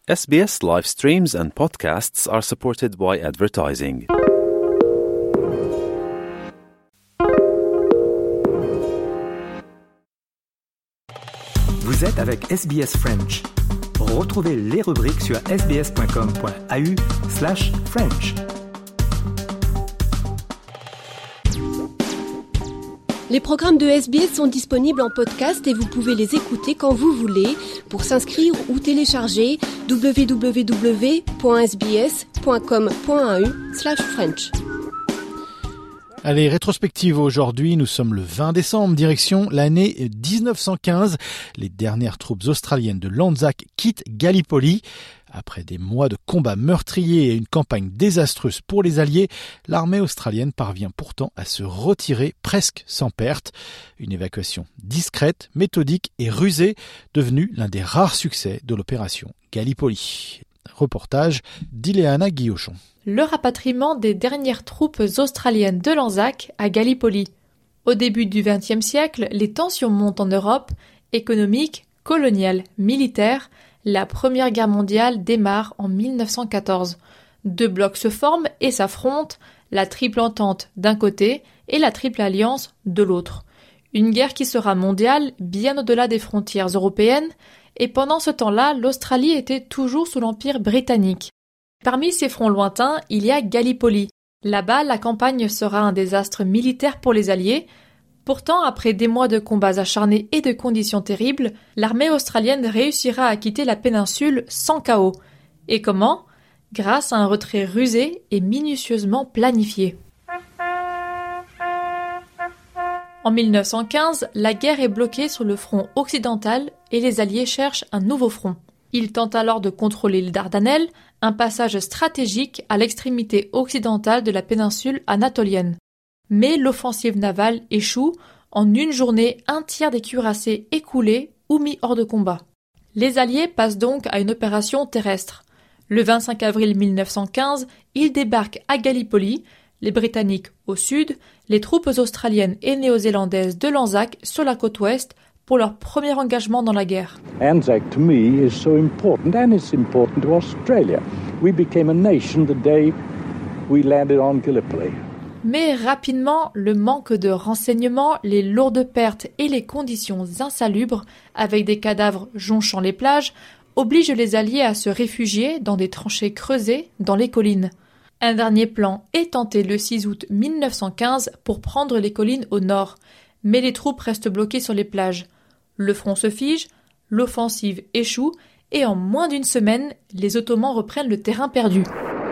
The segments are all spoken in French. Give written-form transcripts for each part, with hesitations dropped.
SBS live streams and podcasts are supported by advertising. Vous êtes avec SBS French. Retrouvez les rubriques sur sbs.com.au/French. Les programmes de SBS sont disponibles en podcast et vous pouvez les écouter quand vous voulez. Pour s'inscrire ou télécharger, www.sbs.com.au/French. Allez, rétrospective aujourd'hui, nous sommes le 20 décembre, direction l'année 1915. Les dernières troupes australiennes de l'Anzac quittent Gallipoli. Après des mois de combats meurtriers et une campagne désastreuse pour les Alliés, l'armée australienne parvient pourtant à se retirer presque sans perte. Une évacuation discrète, méthodique et rusée, devenue l'un des rares succès de l'opération Gallipoli. Reportage d'Ileana Guillochon. Le rapatriement des dernières troupes australiennes de l'Anzac à Gallipoli. Au début du XXe siècle, les tensions montent en Europe, économiques, coloniales, militaires. La Première Guerre mondiale démarre en 1914. Deux blocs se forment et s'affrontent, la Triple Entente d'un côté et la Triple Alliance de l'autre. Une guerre qui sera mondiale, bien au-delà des frontières européennes, et pendant ce temps-là, l'Australie était toujours sous l'Empire britannique. Parmi ces fronts lointains, il y a Gallipoli. Là-bas, la campagne sera un désastre militaire pour les Alliés. Pourtant, après des mois de combats acharnés et de conditions terribles, l'armée australienne réussira à quitter la péninsule sans chaos. Et comment ? Grâce à un retrait rusé et minutieusement planifié. En 1915, la guerre est bloquée sur le front occidental et les Alliés cherchent un nouveau front. Ils tentent alors de contrôler les Dardanelles, un passage stratégique à l'extrémité occidentale de la péninsule anatolienne. Mais l'offensive navale échoue. En une journée, un tiers des cuirassés écoulés ou mis hors de combat. Les Alliés passent donc à une opération terrestre. Le 25 avril 1915, ils débarquent à Gallipoli, les Britanniques au sud, les troupes australiennes et néo-zélandaises de l'Anzac sur la côte ouest pour leur premier engagement dans la guerre. Anzac to me is so important and it's important to Australia. We became a nation the day we landed on Gallipoli. Mais rapidement, le manque de renseignements, les lourdes pertes et les conditions insalubres, avec des cadavres jonchant les plages, obligent les Alliés à se réfugier dans des tranchées creusées dans les collines. Un dernier plan est tenté le 6 août 1915 pour prendre les collines au nord, mais les troupes restent bloquées sur les plages. Le front se fige, l'offensive échoue et en moins d'une semaine, les Ottomans reprennent le terrain perdu.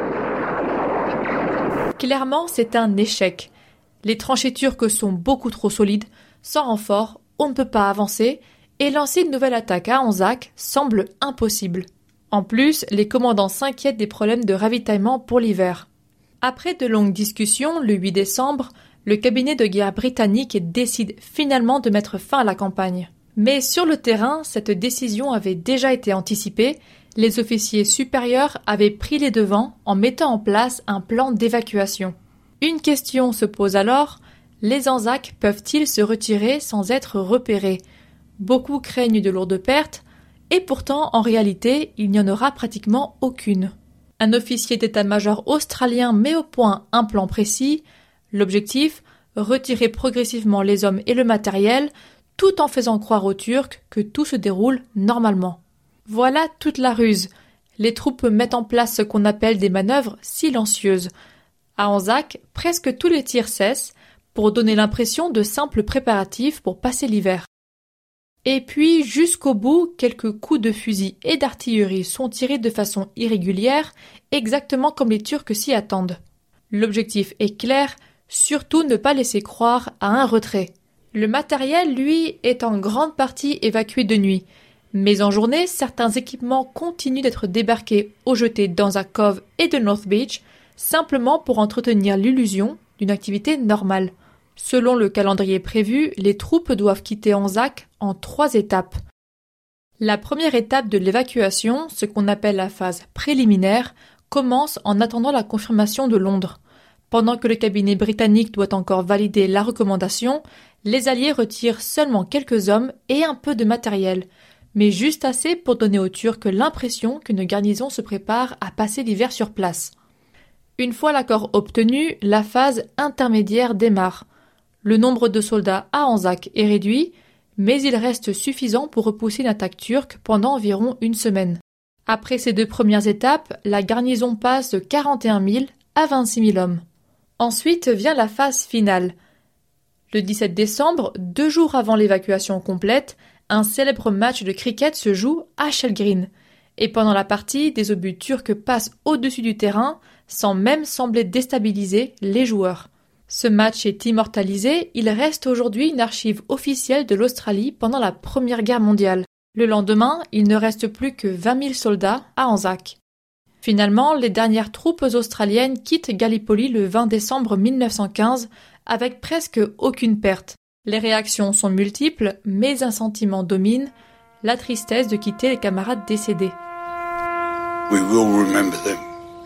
Clairement, c'est un échec. Les tranchées turques sont beaucoup trop solides, sans renfort, on ne peut pas avancer, et lancer une nouvelle attaque à Anzac semble impossible. En plus, les commandants s'inquiètent des problèmes de ravitaillement pour l'hiver. Après de longues discussions, le 8 décembre, le cabinet de guerre britannique décide finalement de mettre fin à la campagne. Mais sur le terrain, cette décision avait déjà été anticipée. Les officiers supérieurs avaient pris les devants en mettant en place un plan d'évacuation. Une question se pose alors, les Anzacs peuvent-ils se retirer sans être repérés ? Beaucoup craignent de lourdes pertes, et pourtant, en réalité, il n'y en aura pratiquement aucune. Un officier d'état-major australien met au point un plan précis. L'objectif, retirer progressivement les hommes et le matériel, tout en faisant croire aux Turcs que tout se déroule normalement. Voilà toute la ruse. Les troupes mettent en place ce qu'on appelle des manœuvres silencieuses. À Anzac, presque tous les tirs cessent pour donner l'impression de simples préparatifs pour passer l'hiver. Et puis, jusqu'au bout, quelques coups de fusil et d'artillerie sont tirés de façon irrégulière, exactement comme les Turcs s'y attendent. L'objectif est clair, surtout ne pas laisser croire à un retrait. Le matériel, lui, est en grande partie évacué de nuit. Mais en journée, certains équipements continuent d'être débarqués ou jetés dans Anzac Cove et de North Beach, simplement pour entretenir l'illusion d'une activité normale. Selon le calendrier prévu, les troupes doivent quitter Anzac en 3 étapes. La première étape de l'évacuation, ce qu'on appelle la phase préliminaire, commence en attendant la confirmation de Londres. Pendant que le cabinet britannique doit encore valider la recommandation, les Alliés retirent seulement quelques hommes et un peu de matériel. mais juste assez pour donner aux Turcs l'impression qu'une garnison se prépare à passer l'hiver sur place. Une fois l'accord obtenu, la phase intermédiaire démarre. Le nombre de soldats à Anzac est réduit, mais il reste suffisant pour repousser une attaque turque pendant environ une semaine. Après ces 2 premières étapes, la garnison passe de 41 000 à 26 000 hommes. Ensuite vient la phase finale. Le 17 décembre, 2 jours avant l'évacuation complète, un célèbre match de cricket se joue à Shell Green. Et pendant la partie, des obus turcs passent au-dessus du terrain, sans même sembler déstabiliser les joueurs. Ce match est immortalisé, il reste aujourd'hui une archive officielle de l'Australie pendant la Première Guerre mondiale. Le lendemain, il ne reste plus que 20 000 soldats à Anzac. Finalement, les dernières troupes australiennes quittent Gallipoli le 20 décembre 1915 avec presque aucune perte. Les réactions sont multiples, mais un sentiment domine, la tristesse de quitter les camarades décédés. We will remember them.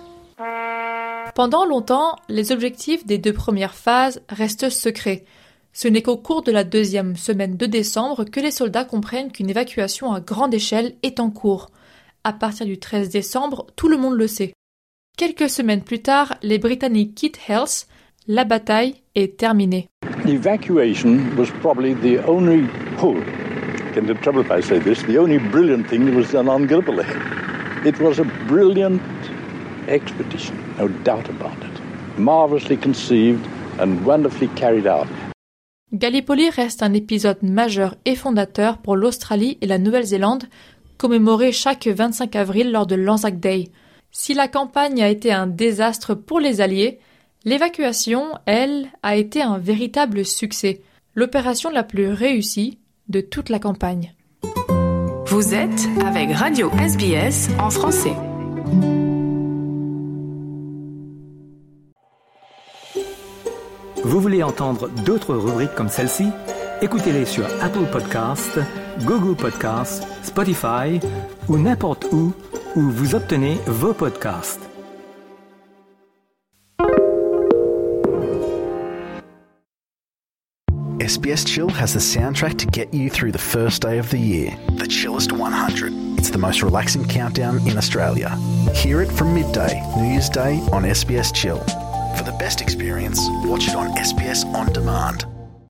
Pendant longtemps, les objectifs des 2 premières phases restent secrets. Ce n'est qu'au cours de la 2e semaine de décembre que les soldats comprennent qu'une évacuation à grande échelle est en cours. À partir du 13 décembre, tout le monde le sait. Quelques semaines plus tard, les Britanniques quittent Health. La bataille est terminée. Evacuation was probably the only, get into trouble if I say this, the only brilliant thing that was done on Gallipoli. It was a brilliant expedition, no doubt about it. Marvelously conceived and wonderfully carried out. Gallipoli reste un épisode majeur et fondateur pour l'Australie et la Nouvelle-Zélande, commémoré chaque 25 avril lors de l'Anzac Day. Si la campagne a été un désastre pour les Alliés, l'évacuation, elle, a été un véritable succès, l'opération la plus réussie de toute la campagne. Vous êtes avec Radio SBS en français. Vous voulez entendre d'autres rubriques comme celle-ci? Écoutez-les sur Apple Podcasts, Google Podcasts, Spotify ou n'importe où vous obtenez vos podcasts. SBS Chill has the soundtrack to get you through the first day of the year. The Chillest 100. It's the most relaxing countdown in Australia. Hear it from midday, New Year's Day on SBS Chill. For the best experience, watch it on SBS On Demand.